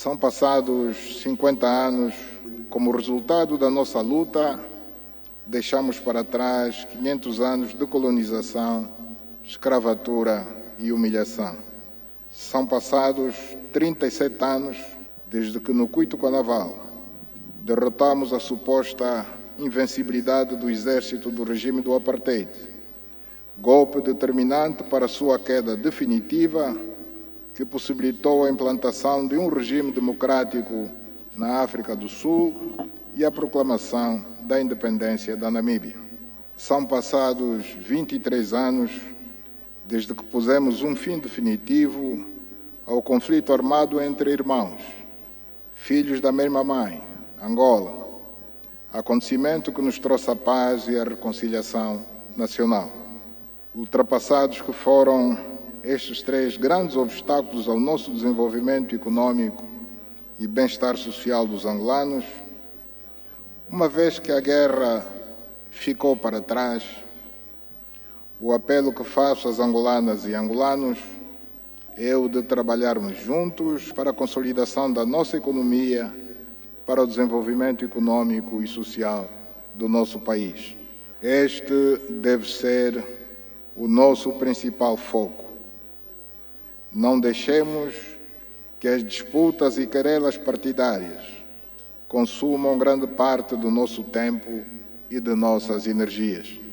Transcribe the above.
São passados 50 anos, como resultado da nossa luta, deixamos para trás 500 anos de colonização, escravatura e humilhação. São passados 37 anos desde que no Cuito Carnaval derrotamos a suposta invencibilidade do exército do regime do Apartheid, golpe determinante para sua queda definitiva que possibilitou a implantação de um regime democrático na África do Sul e a proclamação da independência da Namíbia. São passados 23 anos desde que pusemos um fim definitivo ao conflito armado entre irmãos, filhos da mesma mãe, Angola, acontecimento que nos trouxe a paz e a reconciliação nacional. Ultrapassados que foram estes três grandes obstáculos ao nosso desenvolvimento econômico e bem-estar social dos angolanos, uma vez que a guerra ficou para trás, o apelo que faço às angolanas e angolanos é o de trabalharmos juntos para a consolidação da nossa economia, para o desenvolvimento econômico e social do nosso país. Este deve ser o nosso principal foco. Não deixemos que as disputas e querelas partidárias consumam grande parte do nosso tempo e de nossas energias.